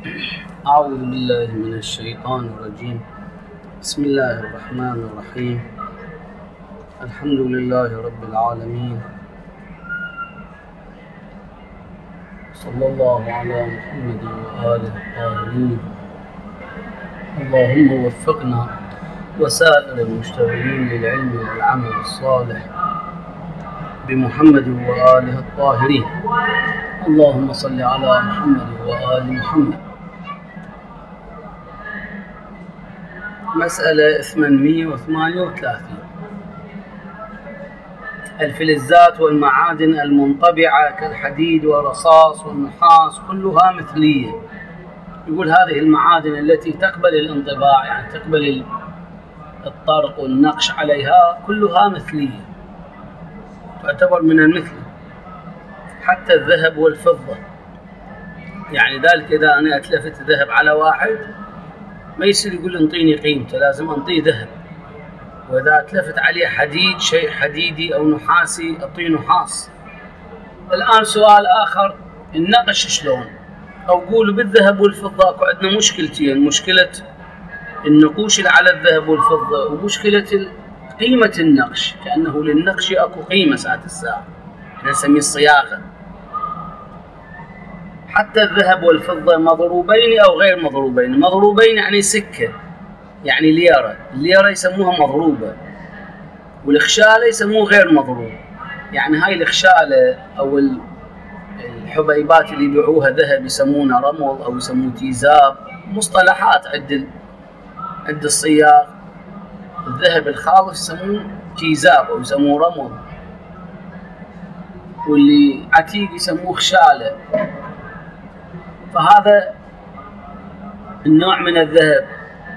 أعوذ بالله من الشيطان الرجيم. بسم الله الرحمن الرحيم. الحمد لله رب العالمين، صلى الله على محمد وآله الطاهرين. اللهم وفقنا وسائر المشتغلين للعلم والعمل الصالح بمحمد وآله الطاهرين. اللهم صل على محمد وآل محمد. مسألة 838. الفلزات والمعادن المنطبعة كالحديد والرصاص والنحاس كلها مثلية. يقول هذه المعادن التي تقبل الانطباع، يعني تقبل الطرق والنقش عليها، كلها مثلية، تعتبر من المثل، حتى الذهب والفضة. يعني ذلك إذا أنا أتلفت ذهب على واحد ما يصير يقول انطيني قيمته، لازم انطيه ذهب. وإذا أتلفت عليه حديد، شيء حديدي أو نحاسي، أعطيه نحاس. الآن سؤال آخر، النقش شلون؟ أو قولوا بالذهب والفضة أكو عندنا مشكلتين، مشكلة النقوش اللي على الذهب والفضة، ومشكلة قيمة النقش، كأنه للنقش أكو قيمة ساعة الساعة، احنا نسميه الصياغة. حتى الذهب والفضة مضروبين أو غير مضروبين. مضروبين يعني سكة، يعني ليرة. الليرة يسموها مضروبة، والخشالة يسموه غير مضروب. يعني هاي الخشالة أو الحبيبات اللي يبيعوها ذهب يسمونها رمل أو يسموه تيزاب، مصطلحات عند الصياغ. الذهب الخالص يسموه تيزاب أو يسموه رمل، واللي عتيق يسموه خشالة. فهذا النوع من الذهب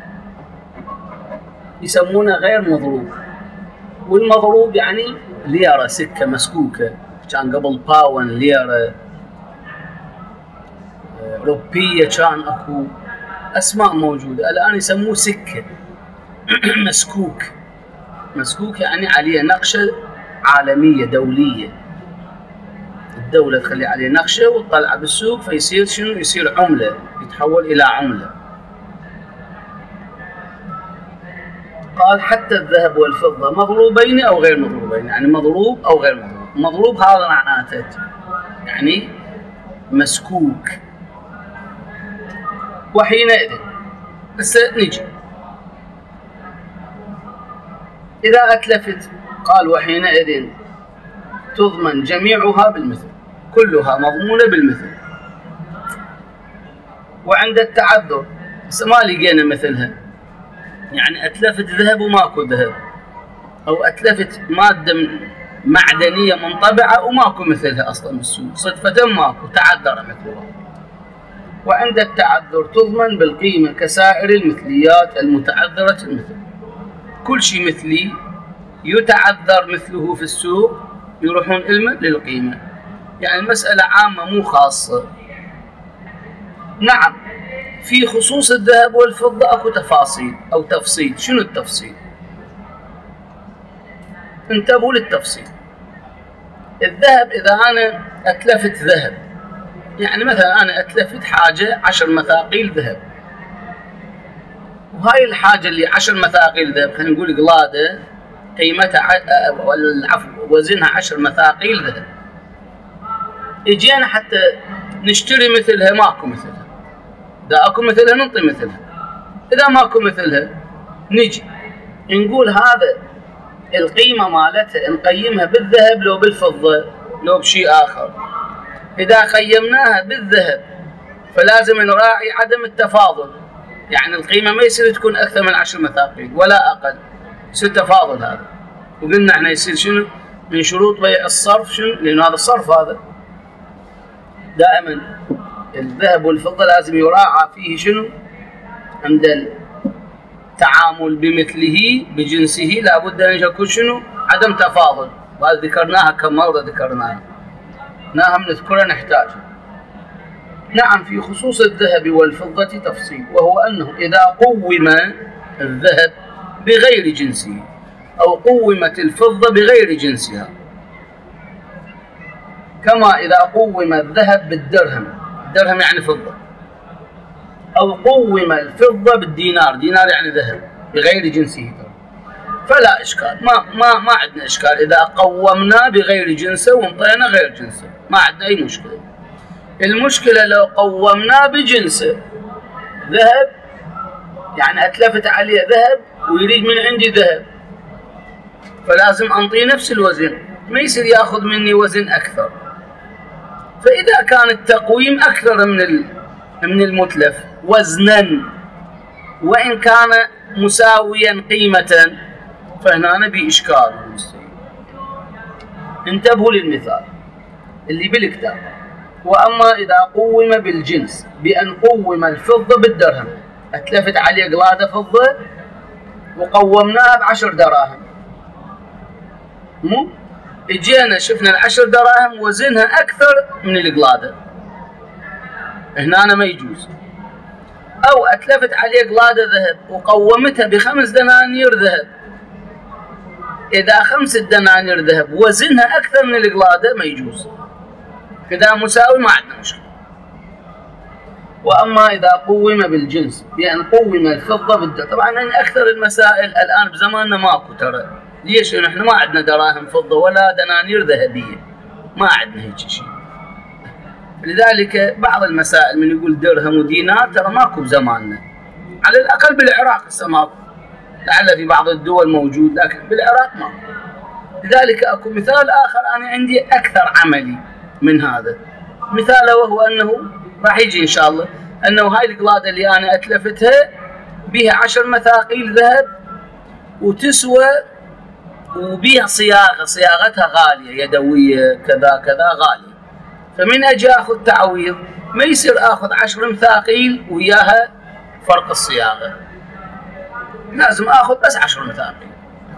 يسمونه غير مضروب. والمضروب يعني ليرة، سكة مسكوكة. كان قبل باون ليرة، روبية، كان أكو أسماء موجودة. الآن يسموه سكة مسكوك. مسكوك يعني عليه نقشة عالمية دولية، الدولة تخلي عليه نقشة وتطلع بالسوق، فيصير شنو؟ يصير عملة، يتحول إلى عملة. قال حتى الذهب والفضة مضروبين أو غير مضروبين، يعني مضروب أو غير مضروب. مضروب هذا معناته يعني مسكوك. وحينئذ بس نجي إذا أتلفت، قال وحينئذ تضمن جميعها بالمثل، كلها مضمونة بالمثل. وعند التعذر ما لقينا مثلها، يعني أتلفت ذهب وماكو ذهب، أو أتلفت مادة معدنية منطبعة وماكو مثلها أصلا بالسوق، صدفة ماكو، تعذر مثلها. وعند التعذر تضمن بالقيمة كسائر المثليات المتعذرة المثل. كل شيء مثلي يتعذر مثله في السوق يروحون للقيمة. يعني المسألة عامة مو خاصة. نعم، في خصوص الذهب والفضة أكو تفاصيل أو تفصيل. شنو التفصيل؟ انتبهوا للتفصيل. الذهب إذا أنا أتلفت ذهب، يعني مثلا أنا أتلفت حاجة 10 مثاقيل ذهب، وهاي الحاجة اللي 10 مثاقيل ذهب، خلينا نقول قلادة قيمتها وزنها 10 مثاقيل ذهب، اجينا حتى نشتري مثلها، ماكو مثلها. إذا أكو مثلها ننطي مثلها، إذا ماكو مثلها نجي نقول هذا القيمة مالتها نقيمها بالذهب لو بالفضة لو بشيء آخر. إذا قيمناها بالذهب فلازم نراعي عدم التفاضل، يعني القيمة ما يصير تكون أكثر من 10 مثاقيل ولا أقل، يصير تفاضل هذا. وقلنا احنا يصير شنو من شروط بيع الصرف، شنو؟ لأنه هذا الصرف، هذا دائما الذهب والفضة لازم يراعى فيه شنو؟ عند التعامل بمثله بجنسه لابد أن يكون شنو؟ عدم تفاضل. وهذا ذكرناها كم مرة، ذكرناها نذكرها نحتاجها. نعم، في خصوص الذهب والفضة تفصيل، وهو أنه إذا قوم الذهب بغير جنسه أو قومت الفضة بغير جنسها، كما إذا قوم الذهب بالدرهم، الدرهم يعني فضة، أو قوم الفضة بالدينار، دينار يعني ذهب بغير جنسه، فلا إشكال، ما عندنا إشكال إذا قومنا بغير جنسه وانطينا غير جنسه، ما عندنا أي مشكلة. المشكلة لو قومنا بجنسه، ذهب يعني أتلفت عليه ذهب ويريد من عندي ذهب، فلازم أنطيه نفس الوزن، ما يصير يأخذ مني وزن أكثر. فإذا كان التقويم أكثر من المتلف وزنا وإن كان مساويا قيمة، فهنا نبي إشكال. انتبهوا للمثال اللي بالكتاب. وأما إذا قوم بالجنس بأن قوم الفضة بالدرهم، أتلفت عليه قلادة فضة وقومناها ب10 دراهم، اجينا شفنا ال10 دراهم وزنها أكثر من القلادة، هنا ما يجوز. أو أتلفت عليه قلادة ذهب وقومتها ب5 دنانير ذهب، إذا 5 دنانير ذهب وزنها أكثر من القلادة ما يجوز، إذا مساوي ما عندنا مشكلة. وأما إذا قوم بالجنس بأن قوم الفضة بالدرهم، طبعا أكثر المسائل الآن بزماننا ماكو ترى، ليش؟ نحن ما عندنا دراهم فضة ولا دنانير ذهبية، ما عندنا هيك شيء. لذلك بعض المسائل من يقول درهم ودينار ترى ماكو بزماننا، على الأقل بالعراق السماء، لعل في بعض الدول موجود لكن بالعراق ما. لذلك أكو مثال آخر أنا عندي أكثر عملي من هذا، مثاله وهو أنه راح يجي إن شاء الله، أنه هاي القلادة اللي أنا أتلفتها بها 10 مثاقيل ذهب وتسوى وبيها صياغتها غالية يدوية كذا كذا غالية، فمن أجي أخذ تعويض ما يصير أخذ 10 مثاقيل وياها فرق الصياغة، لازم أخذ بس 10 مثاقيل.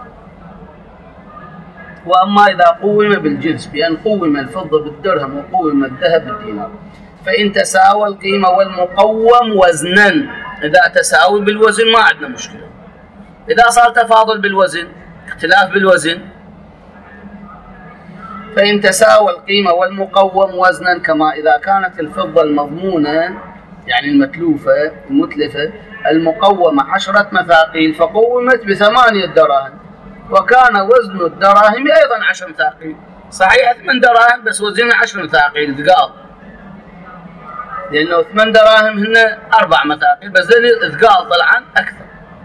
وأما إذا قوم بالجنس بأن قوم الفضة بالدرهم وقوم الذهب بالدينار، فإن تساوى القيمة والمقوم وزنا، إذا تساوي بالوزن ما عندنا مشكلة. إذا صار تفاضل بالوزن، اختلاف بالوزن، فإن تساوى القيمة والمقوم وزنا، كما إذا كانت الفضة المضمونة يعني المتلوفة المتلفة المقومة 10 مثاقيل فقومت ب8 دراهم، وكان وزن الدراهم أيضا 10 مثاقيل، صحيح 8 دراهم بس وزنها 10 مثاقيل ثقال، لأنه 8 دراهم هن 4 مثاقيل بس ثقال طلعا أكثر،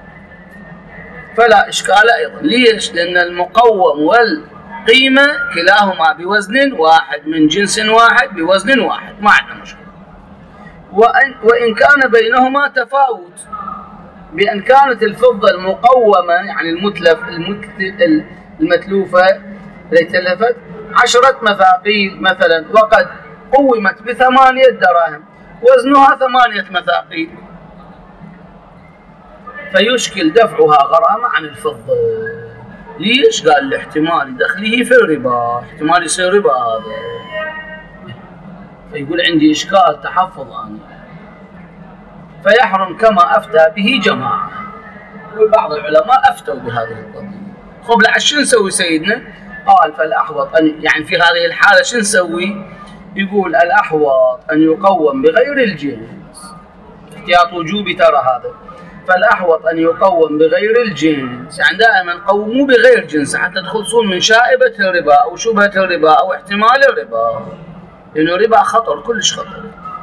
فلا إشكال أيضا. ليش؟ لأن المقوم والقيمة كلاهما بوزن واحد من جنس واحد بوزن واحد، ما عندنا مشكلة. وإن كان بينهما تفاوت، بأن كانت الفضة المقومة يعني المتلوفة التي تلفت 10 مثاقيل مثلا، وقد قومت ب8 دراهم وزنها 8 مثاقيل، فيشكل دفعها غرامة عن الفضة. ليش؟ قال الاحتمال دخله في الربا، احتمال يصير ربا هذا، فيقول عندي إشكال تحفظ أنا، فيحرم كما أفتى به جماعة، وبعض العلماء أفتوا بهذه القضية. خب لعل شو نسوي سيدنا؟ قال فالأحوط أن يعني في هذه الحالة شو نسوي؟ يقول الأحوط أن يقوم بغير الجنس، احتياط وجوبي ترى هذا، فالأحوط أن يقوم بغير الجنس، يعني دائما قوموا بغير جنس حتى تخلصون من شائبة الربا أو شبهة الربا أو احتمال الربا، لأنه الربا خطر كلش خطر.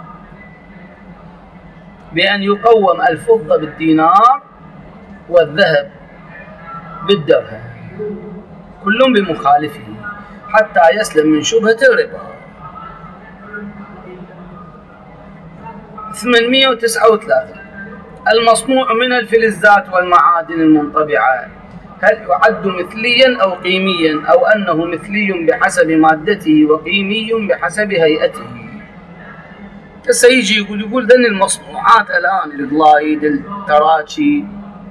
بأن يقوم الفضة بالدينار والذهب بالدرهم كلهم بمخالفه حتى يسلم من شبهة الربا. 839 المصنوع من الفلزات والمعادن المنطبعة هل يعد مثليا أو قيميا، أو أنه مثلي بحسب مادته وقيمي بحسب هيئته؟ هسه يجي يقول ذن المصنوعات الآن القلايد التراشي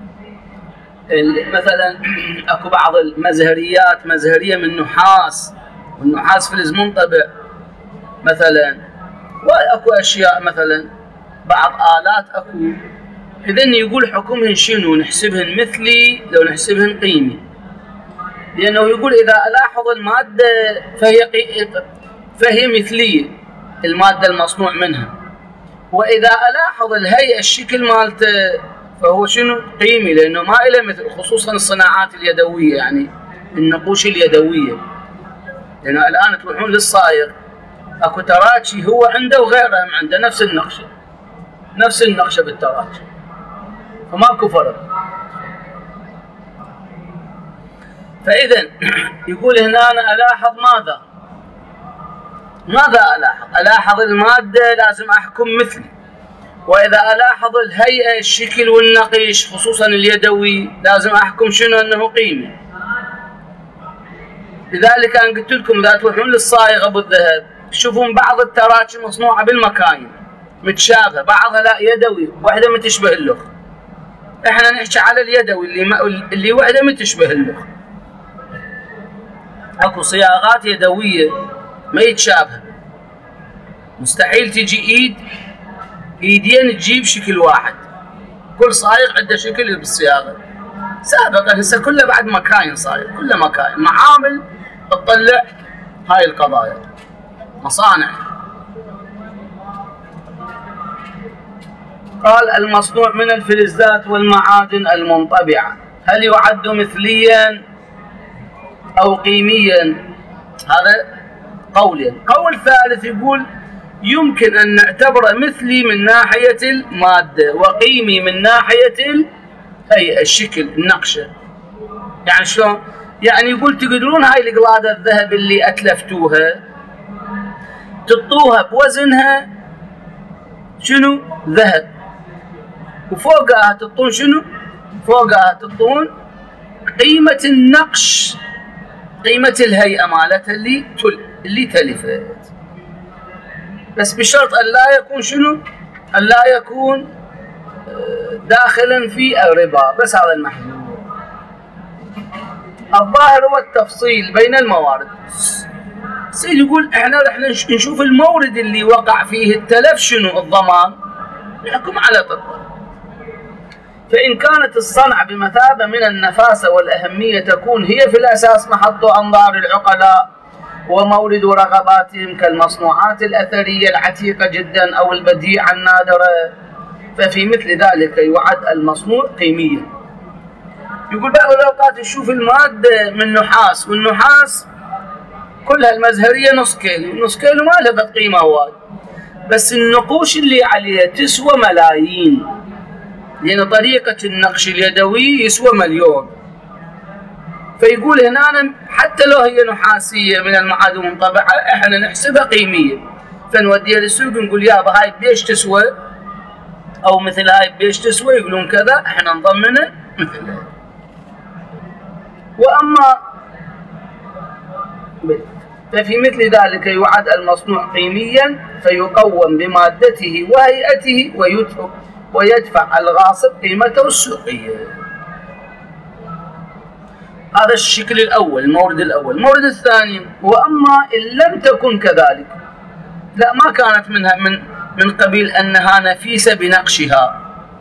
مثلا، اكو بعض المزهريات مزهرية من نحاس، والنحاس فلز منطبع مثلا، واكو اشياء مثلا بعض آلات اكو، اذن يقول حكمهن شنو؟ نحسبهن مثلي لو نحسبهن قيمي، لانه يقول اذا الاحظ المادة فهي مثلية، المادة المصنوع منها، وإذا ألاحظ الهيئة الشكل مالته فهو شنو؟ قيمي، لأنه ما إله مثل، خصوصا الصناعات اليدوية، يعني النقوش اليدوية، لأنه الآن تروحون للصايغ أكو تراتشي هو عنده وغيرهم عنده نفس النقشة بالتراتشي، فماكو فرق. فإذا يقول هنا أنا ألاحظ ماذا ألاحظ المادة لازم أحكم مثلي، وإذا ألاحظ الهيئة الشكل والنقيش خصوصا اليدوي لازم أحكم شنو؟ أنه قيمي. لذلك أنا قلت لكم إذا تروحون للصايغ أبو الذهب تشوفون بعض التراتش مصنوعة بالمكاين متشابهة، بعضها لا يدوي واحدة متشبه الأخرى. إحنا نحكي على اليدوي اللي واحدة متشبه الأخرى. أكو صياغات يدوية ما يتشابه، مستحيل تجي ايدين تجيب شكل واحد، كل صايغ عنده شكل بالصياغه. سابقا هسه كله بعد مكاين صاير، كله مكاين معامل تطلع هاي القضايا، مصانع. قال المصنوع من الفلزات والمعادن المنطبعه هل يعد مثليا او قيميا؟ هذا قولين. قول ثالث يقول يمكن أن نعتبره مثلي من ناحية المادة وقيمي من ناحية الهيئة الشكل النقشة. يعني شلون؟ يعني يقول تقدرون هاي القلادة الذهب اللي أتلفتوها تطوها بوزنها شنو؟ ذهب، وفوقها تطون شنو؟ فوقها تطون قيمة النقش، قيمة الهيئة مالتها اللي تلفت، بس بشرط أن لا يكون شنو؟ أن لا يكون داخلا في الربا، بس هذا المحدود. الظاهر هو التفصيل بين الموارد. سيد يقول احنا رح نشوف المورد اللي وقع فيه التلف شنو الضمان، نحكم على طبقه. فإن كانت الصنعة بمثابة من النفاسة والأهمية تكون هي في الأساس محط أنظار العقلاء ومورد رغباتهم كالمصنوعات الأثرية العتيقة جدا أو البديعة النادرة، ففي مثل ذلك يعد المصنوع قيميا. يقول بعض الأوقات تشوف المادة من نحاس، والنحاس كلها المزهرية نص كيلو ما لها قيمة وايد، بس النقوش اللي عليها تسوى ملايين، لأن طريقة النقش اليدوي يسوى مليون. فيقول هنا حتى لو هي نحاسية من المعادن المنطبعة احنا نحسبها قيمية، فنوديها للسوق نقول يابا هاي بيش تسوى، أو مثل هاي بيش تسوى، يقولون كذا احنا نضمنه مثلها. وأما ففي مثل ذلك يعد المصنوع قيميا فيقوم بمادته وهيئته ويدفع الغاصب قيمته السوقية. هذا الشكل الأول، المورد الأول. المورد الثاني وأما إن لم تكن كذلك، لا ما كانت منها من قبيل أنها نفيسة بنقشها،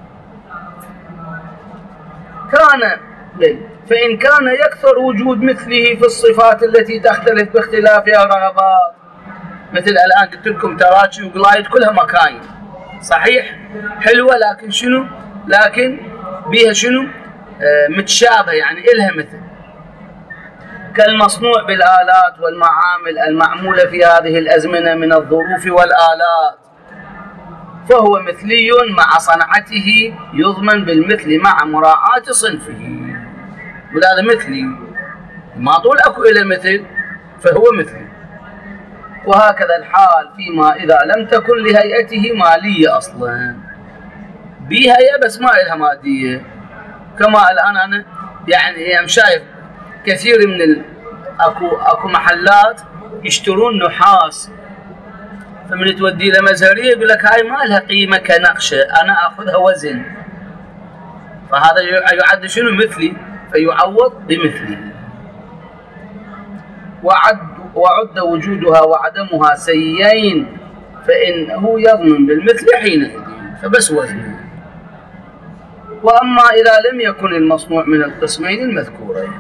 فإن كان يكثر وجود مثله في الصفات التي تختلف باختلافها رغبات، مثل الآن قلت لكم تراتشي وقلايد كلها مكاين صحيح حلوة، لكن شنو؟ لكن بيها شنو؟ متشابهة، يعني إلها مثل، كالمصنوع بالآلات والمعامل المعمولة في هذه الأزمنة من الظروف والآلات، فهو مثلي مع صنعته يضمن بالمثل مع مراعاة صنفه. وهذا مثلي ما طول أكو إلى مثل فهو مثلي. وهكذا الحال فيما إذا لم تكن لهيئته مالية أصلا، بهيئة بس ما إلها مادية، كما الآن أنا يعني شايف كثير من أكو محلات يشترون نحاس، فمن تودي لمزهرية يقول لك هاي ما لها قيمة كنقشة، أنا أخذها وزن، فهذا يعد شنو؟ مثلي، فيعوض بمثله. وعد وجودها وعدمها سيئين فإنه يضمن بالمثل حينئذ، فبس وزنه. وأما إذا لم يكن المصنوع من القسمين المذكورين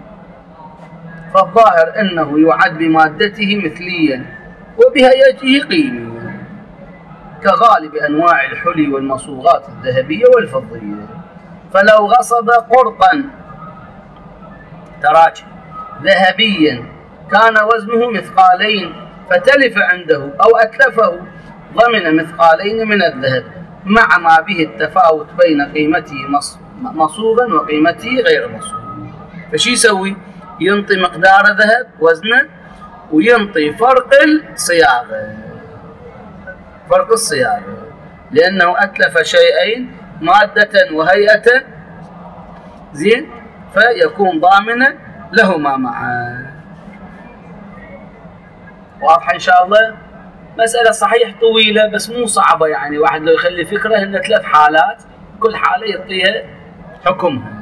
فالظاهر أنه يعد بمادته مثليا وبهيئته قيميا. كغالب أنواع الحلي والمصوغات الذهبية والفضية. فلو غصب قرطا تراجع ذهبيا كان وزنه مثقالين فتلف عنده أو أتلفه ضمن مثقالين من الذهب مع ما به التفاوت بين قيمته مصوغا وقيمته غير مصوغ. فشي يسوي؟ ينطي مقدار ذهب وزنه وينطي فرق الصياغة لأنه أتلف شيئين مادة وهيئة زين فيكون ضامنا لهما معا. واضحة إن شاء الله؟ مسألة صحيح طويلة بس مو صعبة، يعني واحد لو يخلي فكرة إن 3 حالات كل حالة يعطيها حكمها.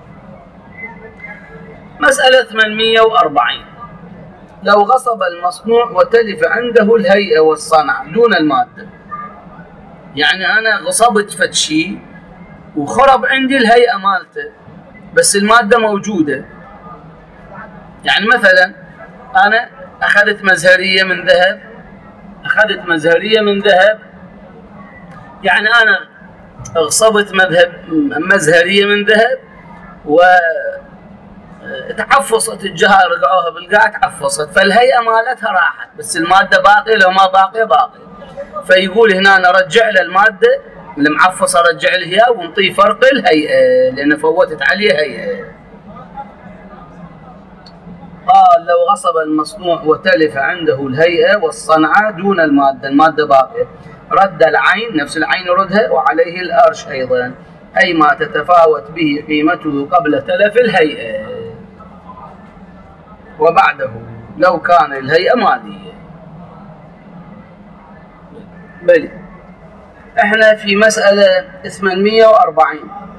مسألة 840 لو غصب المصنوع وتلف عنده الهيئة والصنعة دون المادة. يعني أنا غصبت فتشي وخرب عندي الهيئة مالته بس المادة موجودة. يعني مثلا أنا أخذت مزهرية من ذهب، يعني أنا غصبت مزهرية من ذهب وتعفصت الجهة رجعوها بالقاع تعفصت فالهيئة مالتها راحت بس المادة باقية، لو ما باقية فيقول هنا أنا رجع له المادة المعفصة رجع له إياه ونطيه فرق الهيئة لأن فوتت عليه هيئة. قال لو غصب المصنوع وتلف عنده الهيئة والصنعة دون المادة باقية رد العين نفس العين ردها وعليه الأرش أيضا أي ما تتفاوت به قيمته قبل تلف الهيئة وبعده لو كان الهيئة مالية. بلي احنا في مسألة 840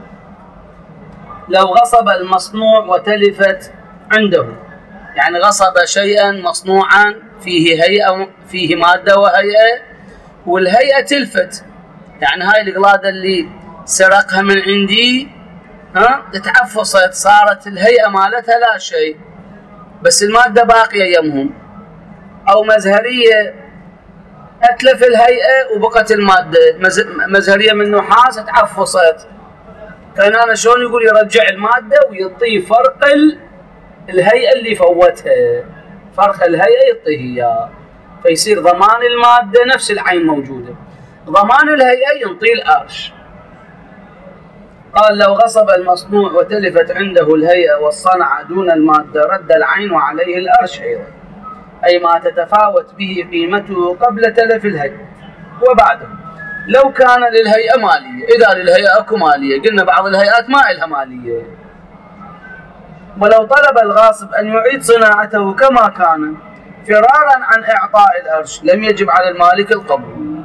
لو غصب المصنوع وتلفت عنده، يعني غصب شيئا مصنوعا فيه مادة وهيئة والهيئة تلفت، يعني هاي القلادة اللي سرقها من عندي تتعفصت صارت الهيئة مالتها لا شيء بس المادة باقية يمهم، أو مزهرية أتلف الهيئة وبقت المادة مزهرية من نحاس تعفصت، فأنا شلون يقول يرجع المادة ويعطيه فرق الهيئة اللي فوتها، فرق الهيئة يعطيه إياه فيصير ضمان المادة نفس العين موجودة، ضمان الهيئة ينطيه الأرش. قال لو غصب المصنوع وتلفت عنده الهيئة والصنعة دون المادة رد العين وعليه الأرش أيضا أي ما تتفاوت به قيمته قبل تلف الهيئة وبعده لو كان للهيئة مالية. إذا للهيئة أكو مالية، قلنا بعض الهيئات ما إلها مالية. ولو طلب الغاصب أن يعيد صناعته كما كان فرارا عن إعطاء الأرش لم يجب على المالك القبول.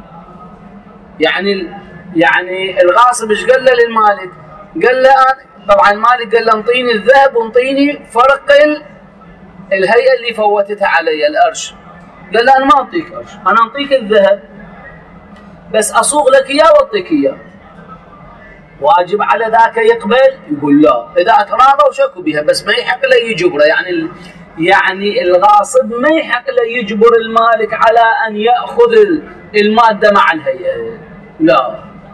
يعني الغاصب ايش قال له للمالك؟ قال له طبعا المالك قال له انطيني الذهب وانطيني فرق الهيئة اللي فوتتها علي الأرش. قال له أنا ما أعطيك أرش، أنا أعطيك الذهب بس أصوغ لك إياه وأعطيك إياه. واجب على ذاك يقبل؟ يقول لا، إذا أتراضى وشكوا بها بس ما يحق له يجبره. يعني الغاصب ما يحق له يجبر المالك على أن يأخذ المادة مع الهيئة، لا.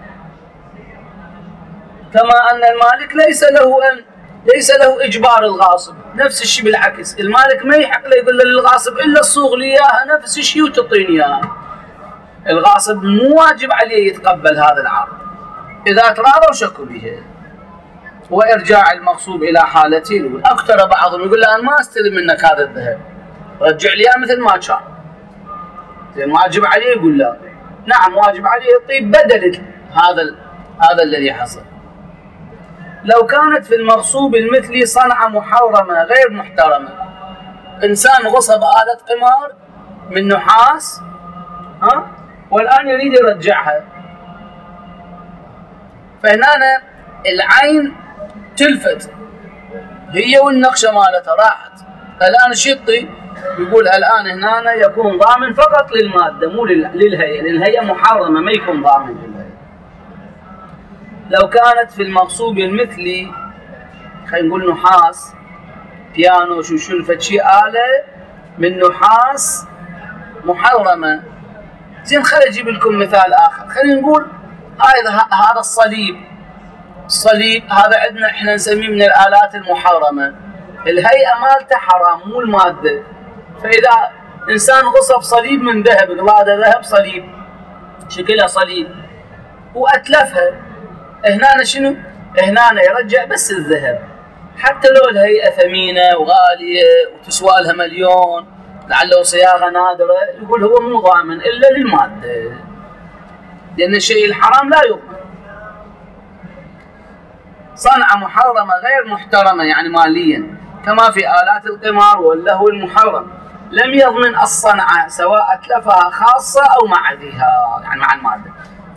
كما أن المالك ليس له إجبار الغاصب، نفس الشيء بالعكس، المالك ما يحق له يقول للغاصب إلا الصوغ لي إياها نفس الشيء وتعطيني إياها. الغاصب مو واجب عليه يتقبل هذا العرض إذا تراضوا وشكوا به. وإرجاع المغصوب إلى حالته الأولى. أكثر بعضهم يقول له أنا ما أستلم منك هذا الذهب، رجع لي مثل ما كان. زين واجب عليه؟ يقول لا، نعم واجب عليه يطيب بدل هذا الذي حصل. لو كانت في المغصوب المثلي صنعة محرمة غير محترمة، إنسان غصب آلة قمار من نحاس والآن يريد يرجعها، فهنا العين تلفت هي والنقشة مالتها راحت، الآن شطي يقول الآن هنا يكون ضامن فقط للمادة مو للهيئة، للهيئة محرمة ما يكون ضامن للهيئة. لو كانت في المغصوب المثلي خلينا نقول نحاس بيانو شو فتشي آلة من نحاس محرمة زين خليني أجيب لكم مثال آخر. خلينا نقول هذا الصليب هذا عندنا إحنا نسميه من الآلات المحرمة. الهيئة مالته حرام مو المادة. فإذا إنسان غصب صليب من ذهب، قلادة ذهب صليب شكلها صليب وأتلفها، هنا شنو؟ هنا يرجع بس الذهب، حتى لو الهيئة ثمينة وغالية وتسوى لها مليون لعله صياغة نادرة، يقول هو مو ضامن إلا للمادة، لأن الشيء الحرام لا يضمن. صنعة محرمة غير محترمة يعني ماليا، كما في آلات القمار واللهو المحرم، لم يضمن الصنعة سواء أتلفها خاصة أو مع ذيها يعني مع المادة،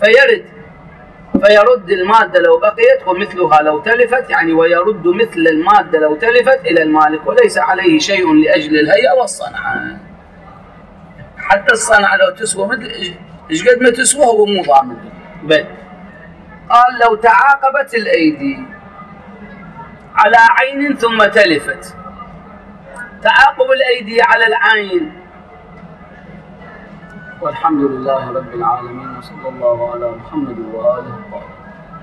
فيرد المادة لو بقيت ومثلها لو تلفت، يعني ويرد مثل المادة لو تلفت إلى المالك، وليس عليه شيء لأجل الهيئة والصنعة. حتى الصنعة لو تسوى مثل إيش قد ما تسوى هو مو ضامن. بل قال لو تعاقبت الأيدي على عين ثم تلفت، تعاقب الأيدي على العين. والحمد لله رب العالمين، وصلى الله على محمد وآله وصحبه.